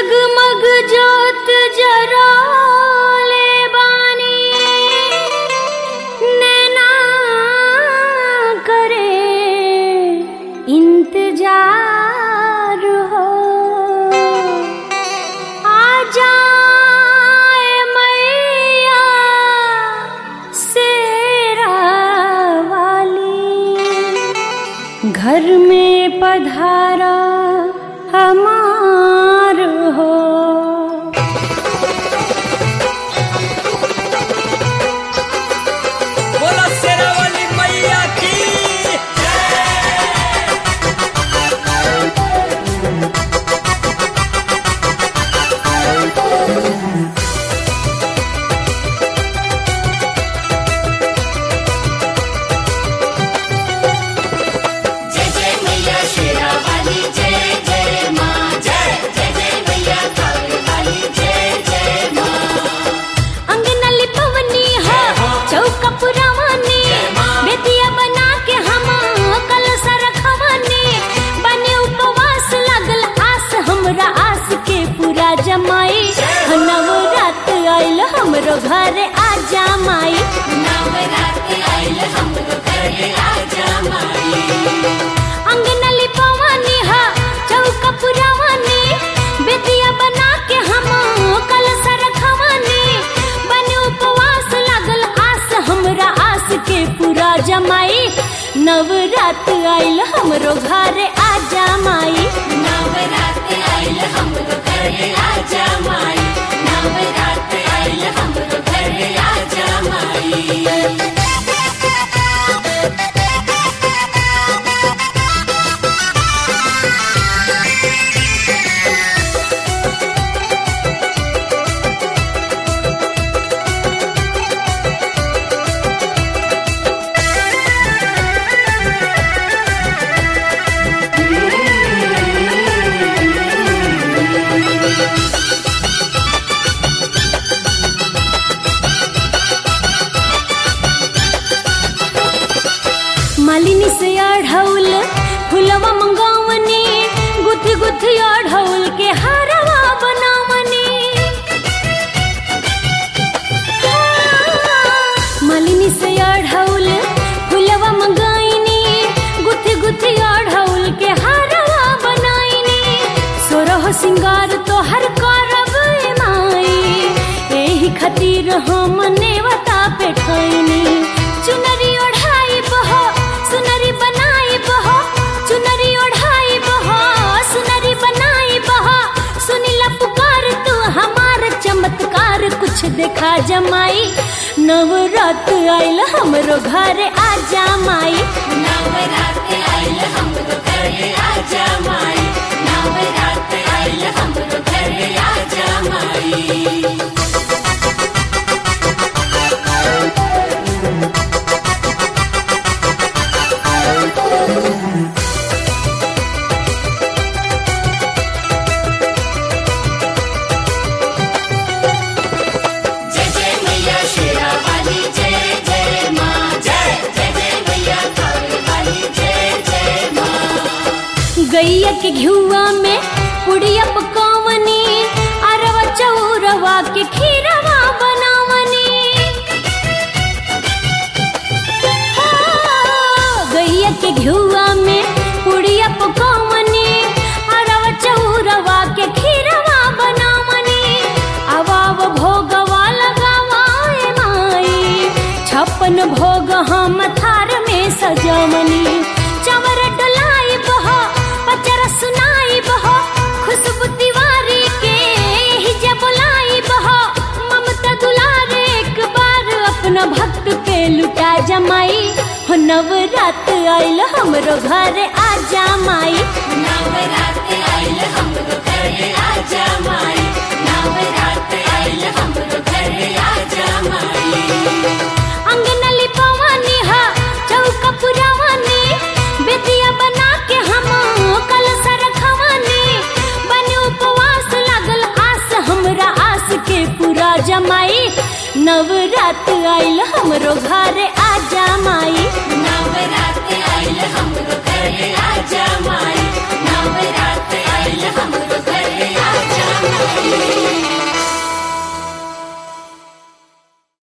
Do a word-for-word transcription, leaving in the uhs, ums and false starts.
जगमग जोत जराले बानी नैना करे इंतजार हो आ जाए मैया शेरा वाली घर में पधारा हमार हो। बोला शेरा वाली मैया की जय जय मैया शेरा वाली जय जय माँ जय जय जय मैया कावे वाली जय जय माँ। अंगना लिपवनी हो चौका पुरावनी बेदिया बना के हम कलश रखवनी बने उपवास लागल आस हमरा आस के पूरा जमाई नवरात आइल हमरो घर आजा माई नवरात आइल हमरो घरे आजा माई। अंगना लिपवनी हो चौका पुरावनी बेदिया बना के हम कलश रखवनी बने उपवास लागल आस हमरा आस के पूरा जमाई नवरात आइल हमरो घर आजा माई नवरात आइल हमरो घरे आजा माई नवरात आइल हमरो घरे आजा माई। मालिनी से अढ़ौल फुलवा मंगावनी गुथी गुथी अढ़ौल के हारवा बनावनी मालिनी से अढ़ौल फुलवा मंगाइनी गुथी गुथी अढ़ौल के हारवा बनाइनी सोरह सिंगार तो हर करब माई एही खातिर हम नेवता पे ठइनी चुनरी ओढ़ाई बहो सुनरी बनाई बहो चुनरी ओढ़ाई बहो सुनरी बनाई बहो सुनीला पुकार तू हमार चमत्कार कुछ देखा जमाई नवरात आइल हमरो घर आजा माई नवरात आइल हमरो घरे आजा माई नवरात आइल हमरो घरे आजा माई। जय जय मैया शेरा वाली जय जय माँ जय जय जय मैया कावे वाली जय जय माँ। गैया के घिउआ में पुड़िया पकावनी अरवा चौरवा के खीरवा बनावनी हाँ, गैया के घिउआ में पुड़िया पकावनी अरवा चौरवा के खीरवा बनावनी अवाव भोगवा लगावाए माई छप्पन भोग हम थार में सजावनी चवर डोलाई बहो पचर सुनाई बहो खुशबू तिवारी के ही जे बुलाई बहो ममता दुलारे एक बार अपना भक्त पे लुटा जमाई हो नवरात आइल हमरो घर आजा माई नवरात आइल हमरो घरे आजा माई नवरात आइल हमरो घरे आजा माई। अंगना लिपवनी हा चौका पुरावनी बेदिया बना के हम कलश रखवनी बने उपवास लागल आस हमरा आस के पूरा जमाई नवरात आइल हमरो घर आजा माई नवरात आइल हमरो घरे आजा माई नवरात आइल हमरो घरे आजा माई। माँ।